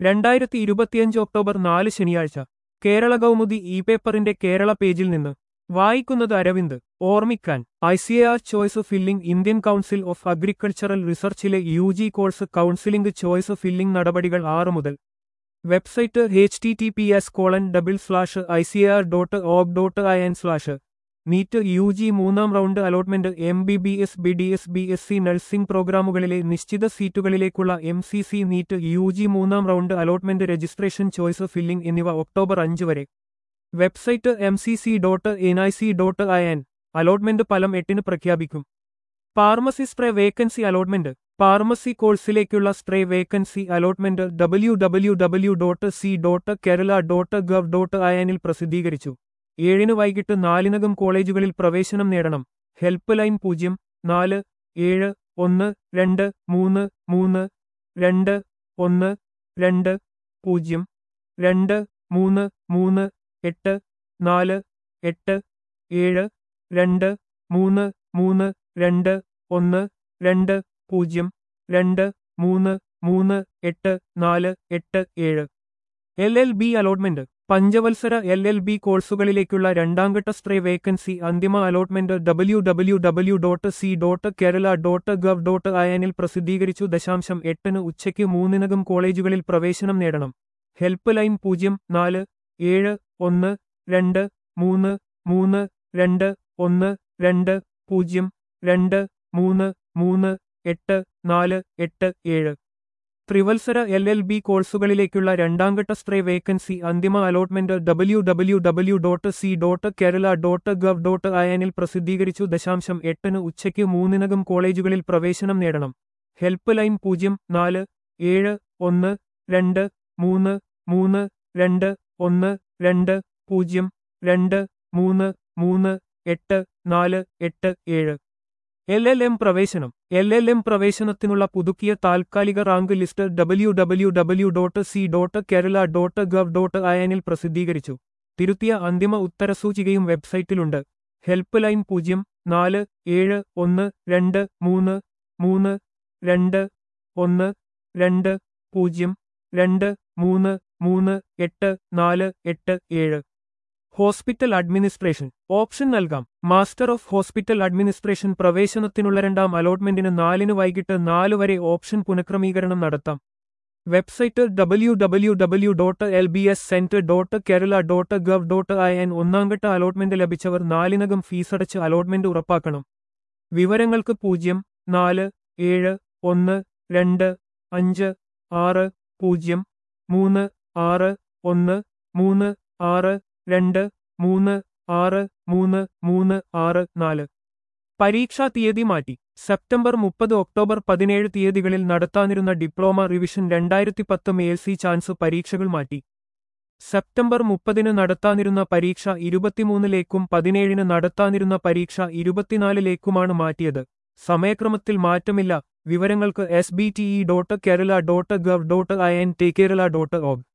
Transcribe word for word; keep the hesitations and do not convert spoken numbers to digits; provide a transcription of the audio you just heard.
രണ്ടായിരത്തി ഇരുപത്തിയഞ്ച് ഒക്ടോബർ നാല് ശനിയാഴ്ച കേരള കൗമുദി ഇ പേപ്പറിന്റെ കേരള പേജിൽ നിന്ന് വായിക്കുന്നത് അരവിന്ദ്. ഓർമ്മിക്കാൻ I C A R choice filling Indian council of agricultural റിസർച്ചിലെ U G course counselling choice filling നടപടികൾ ആറ് മുതൽ. Website H T T P S colon double slash I C A R dot org dot I N slash NEET U G മൂന്നാം round allotment M B B S B D S B S C nursing പ്രോഗ്രാമുകളിലെ നിശ്ചിത സീറ്റുകളിലേക്കുള്ള M C C NEET U G മൂന്നാം round allotment registration choice filling എന്നിവ October അഞ്ച് വരെ. Website M C C dot N I C dot I N. Allotment ഫലം എട്ടിന് പ്രഖ്യാപിക്കും. Pharmacy spray vacancy allotment. Pharmacy കോഴ്സിലേക്കുള്ള spray vacancy allotment W W W dot C dot Kerala dot gov dot I എനിൽ പ്രസിദ്ധീകരിച്ചു. ഏഴിന് വൈകിട്ട് നാലിനകം കോളേജുകളിൽ പ്രവേശനം നേടണം. ഹെൽപ്പ് ലൈൻ പൂജ്യം നാല് ഏഴ് ഒന്ന് രണ്ട് മൂന്ന് മൂന്ന് രണ്ട് ഒന്ന് രണ്ട് പൂജ്യം രണ്ട് മൂന്ന് മൂന്ന് എട്ട് നാല് എട്ട് ഏഴ് രണ്ട് മൂന്ന് മൂന്ന് രണ്ട് ഒന്ന് രണ്ട് പൂജ്യം രണ്ട് മൂന്ന് മൂന്ന് എട്ട് നാല് എട്ട് ഏഴ്. L L B allotment. പഞ്ചവത്സര എൽ എൽ ബി കോഴ്സുകളിലേക്കുള്ള രണ്ടാംഘട്ട സ്പ്രേ വേക്കൻസി അന്തിമ allotment W W W dot C dot Kerala dot gov dot I എനിൽ പ്രസിദ്ധീകരിച്ചു. ദശാംശം എട്ടിന് ഉച്ചയ്ക്ക് മൂന്നിനകം കോളേജുകളിൽ പ്രവേശനം നേടണം. ഹെൽപ്പ് ലൈൻ പൂജ്യം നാല് ഏഴ് ഒന്ന് രണ്ട് മൂന്ന് മൂന്ന് രണ്ട് ഒന്ന് രണ്ട് പൂജ്യം രണ്ട് മൂന്ന് മൂന്ന് എട്ട് നാല് എട്ട് ഏഴ്. ത്രിവത്സര എൽ എൽ ബി കോഴ്സുകളിലേക്കുള്ള രണ്ടാംഘട്ട സ്പ്രേ വേക്കൻസി അന്തിമ allotment W W W dot C dot Kerala dot gov dot I എനിൽ പ്രസിദ്ധീകരിച്ചു. ദശാംശം എട്ടിന് ഉച്ചയ്ക്ക് മൂന്നിനകം കോളേജുകളിൽ പ്രവേശനം നേടണം. ഹെൽപ്പ് ലൈൻ പൂജ്യം നാല് ഏഴ് ഒന്ന് രണ്ട് മൂന്ന് മൂന്ന് രണ്ട് ഒന്ന് രണ്ട് പൂജ്യം രണ്ട് മൂന്ന് മൂന്ന് എട്ട് നാല് എട്ട് ഏഴ്. എൽ എൽ എം പ്രവേശനം. എൽ എൽ എം പ്രവേശനത്തിനുള്ള പുതുക്കിയ താൽക്കാലിക rank list W W W dot C dot Kerala dot gov dot I എനിൽ പ്രസിദ്ധീകരിച്ചു. തിരുത്തിയ അന്തിമ ഉത്തരസൂചികയും വെബ്സൈറ്റിലുണ്ട്. ഹെൽപ്പ് ലൈൻ പൂജ്യം നാല് ഏഴ് ഒന്ന് രണ്ട് മൂന്ന് മൂന്ന് രണ്ട് ഒന്ന് രണ്ട് പൂജ്യം രണ്ട് മൂന്ന് മൂന്ന് എട്ട് നാല് എട്ട് ഏഴ്. ഹോസ്പിറ്റൽ അഡ്മിനിസ്ട്രേഷൻ ഓപ്ഷൻ നൽകാം. മാസ്റ്റർ ഓഫ് ഹോസ്പിറ്റൽ അഡ്മിനിസ്ട്രേഷൻ പ്രവേശനത്തിനുള്ള രണ്ടാം അലോട്ട്മെന്റിന് നാലിന് വൈകിട്ട് നാല് വരെ ഓപ്ഷൻ പുനഃക്രമീകരണം നടത്താം. Website W W W dot L B S centre dot Kerala dot gov dot I N. ഒന്നാംഘട്ട അലോട്ട്മെന്റ് ലഭിച്ചവർ നാലിനകം ഫീസടച്ച് അലോട്ട്മെന്റ് ഉറപ്പാക്കണം. വിവരങ്ങൾക്ക് പൂജ്യം നാല് ഏഴ് ഒന്ന് രണ്ട് അഞ്ച് ആറ് പൂജ്യം മൂന്ന് ആറ് ഒന്ന് മൂന്ന് ആറ് രണ്ട് മൂന്ന് ആറ് മൂന്ന് മൂന്ന് ആറ് നാല്. പരീക്ഷാ തീയതി മാറ്റി. സെപ്റ്റംബർ മുപ്പത് ഒക്ടോബർ പതിനേഴ് തീയതികളിൽ നടത്താനിരുന്ന ഡിപ്ലോമ റിവിഷൻ രണ്ടായിരത്തി പത്ത് മേൽസി ചാൻസ് പരീക്ഷകൾ മാറ്റി. സെപ്റ്റംബർ മുപ്പതിന് നടത്താനിരുന്ന പരീക്ഷ ഇരുപത്തിമൂന്നിലേക്കും പതിനേഴിന് നടത്താനിരുന്ന പരീക്ഷ ഇരുപത്തിനാലിലേക്കുമാണ് മാറ്റിയത്. സമയക്രമത്തിൽ മാറ്റമില്ല. വിവരങ്ങൾക്ക് S B T E dot Kerala dot gov dot I N T Kerala dot org.